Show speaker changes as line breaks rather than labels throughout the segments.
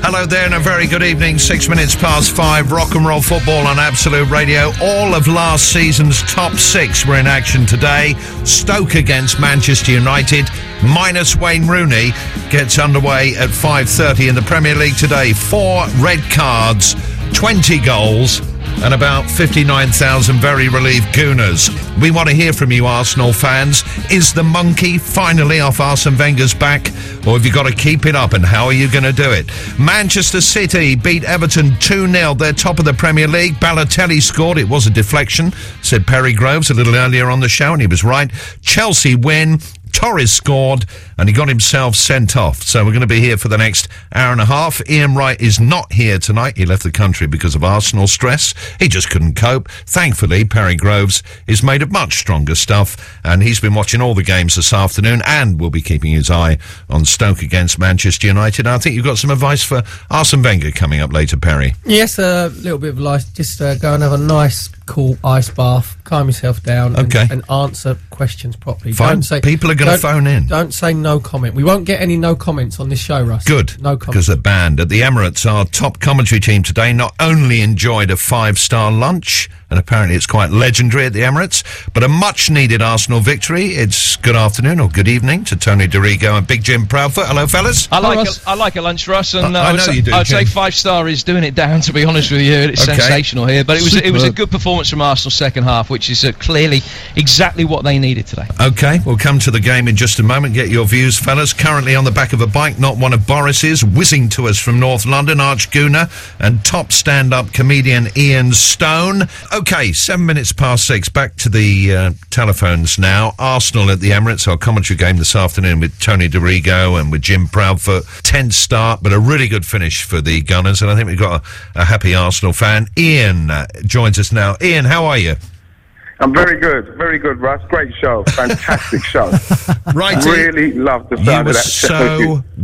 Hello there and a very good evening. 6 minutes past 5, rock and roll football on Absolute Radio. All of last season's top 6 were in action today. Stoke against Manchester United, minus Wayne Rooney, gets underway at 5:30 in the Premier League today. 4 red cards, 20 goals, and about 59,000 very relieved Gooners. We want to hear from you, Arsenal fans. Is the monkey finally off Arsene Wenger's back, or have you got to keep it up, and how are you going to do it? Manchester City beat Everton 2-0. They're top of the Premier League. Balotelli scored. It was a deflection, said Perry Groves a little earlier on the show, and he was right. Chelsea win. Torres scored and he got himself sent off. So we're going to be here for the next hour and a half. Ian Wright is not here tonight. He left the country because of Arsenal stress. He just couldn't cope. Thankfully, Perry Groves is made of much stronger stuff, and he's been watching all the games this afternoon and will be keeping his eye on Stoke against Manchester United. I think you've got some advice for Arsene Wenger coming up later, Perry.
Yes, a little bit of advice. Just go and have a nice, cool ice bath, calm yourself down, and answer questions properly.
Fine. People are going to phone in.
Don't say no comment. We won't get any no comments on this show, Russ.
Good.
No comments.
Because they're banned. At the Emirates, our top commentary team today not only enjoyed a 5-star lunch, and apparently it's quite legendary at the Emirates, but a much-needed Arsenal victory. It's good afternoon or good evening to Tony DeRigo and Big Jim Proudfoot. Hello, fellas.
I like a lunch, Russ, and
I know you do.
I'd say 5-star is doing it down, to be honest with you. It's sensational here, but it was a good performance from Arsenal second half, which is clearly exactly what they needed today.
OK, we'll come to the game in just a moment. Get your views, fellas. Currently on the back of a bike, not one of Boris's, whizzing to us from North London, Arch Gooner and top stand-up comedian Ian Stone. OK, 7 minutes past 6. Back to the telephones now. Arsenal at the Emirates, our commentary game this afternoon with Tony DeRigo and with Jim Proudfoot. Tense start, but a really good finish for the Gunners, and I think we've got a happy Arsenal fan. Ian joins us now. Ian, how are you?
I'm very good, Russ. Great show, fantastic show.
Right,
really loved the sound of that show.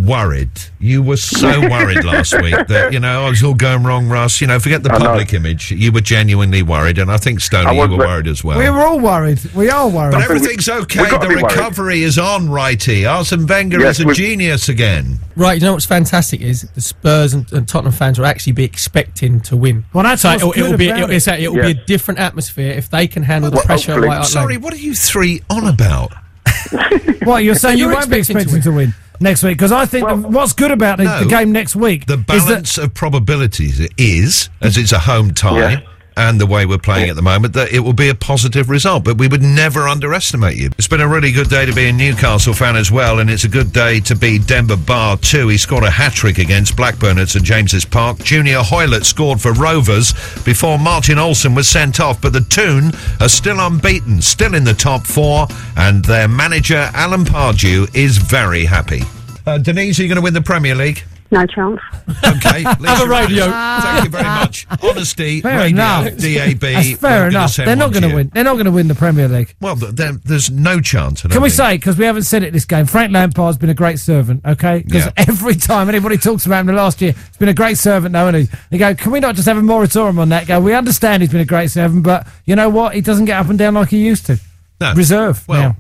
You were so worried last week that, I was all going wrong, Russ. Forget the public image. You were genuinely worried, and I think, Stoney, you were worried as well.
We were all worried. We are worried.
But everything's okay. The recovery is on, righty. Arsene Wenger is a genius again.
Right, you know what's fantastic is the Spurs and Tottenham fans will actually be expecting to win.
Well, that's
so it'll be a different atmosphere if they can handle the pressure. Right,
sorry, what are you three on about?
What, you're saying you won't be expecting to win next week? Because I think what's good about the game next week,
the balance of probabilities is, as it's a home tie, and the way we're playing at the moment, that it will be a positive result. But we would never underestimate you. It's been a really good day to be a Newcastle fan as well, and it's a good day to be Demba Ba too. He scored a hat-trick against Blackburn at St James's Park. Junior Hoylett scored for Rovers before Martin Olsen was sent off, but the Toon are still unbeaten, still in the top 4, and their manager, Alan Pardew, is very happy. Denise, are you going to win the Premier League?
No chance.
Okay,
have a radio.
Thank you very much. Honesty,
fair
radio,
enough.
DAB.
That's fair enough. They're not going to win. They're not going to win the Premier League.
Well, there's no chance.
Can we say, because we haven't said it this game, Frank Lampard's been a great servant, okay? Because every time anybody talks about him the last year, he's been a great servant now, isn't he? They go, can we not just have a moratorium on that? Go, we understand he's been a great servant, but you know what? He doesn't get up and down like he used to.
No.
Reserve.
Well,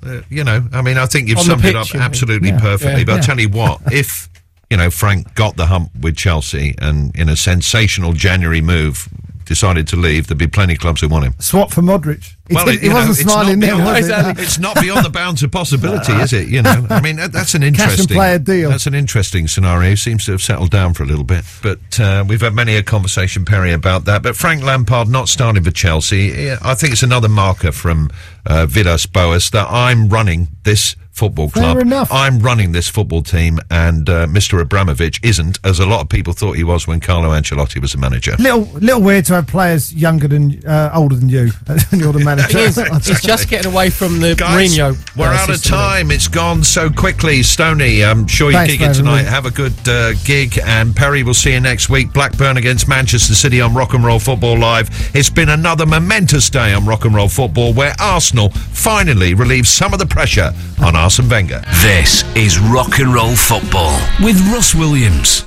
I think you've summed it up absolutely perfectly. But I'll tell you what, if Frank got the hump with Chelsea and in a sensational January move decided to leave, there'd be plenty of clubs who want him.
Swap for Modric.
Well,
he wasn't smiling then, was he?
It's not beyond the bounds of possibility, is it? I mean, that's an interesting...
Cash and play a deal.
That's an interesting scenario. Seems to have settled down for a little bit. But we've had many a conversation, Perry, about that. But Frank Lampard not starting for Chelsea, I think it's another marker from Vidas Boas that I'm running this football club.
Fair enough.
I'm running this football team, and Mr. Abramovich isn't, as a lot of people thought he was when Carlo Ancelotti was the manager.
Little weird to have players older than you, and you're the manager.
He's just getting away from the Mourinho.
We're out of time. It's gone so quickly. Stoney, I'm sure you're gigging tonight. Have a good gig, and Perry, we'll see you next week. Blackburn against Manchester City on Rock and Roll Football Live. It's been another momentous day on Rock and Roll Football, where Arsenal finally relieves some of the pressure on Arsene Wenger.
This is Rock and Roll Football with Russ Williams.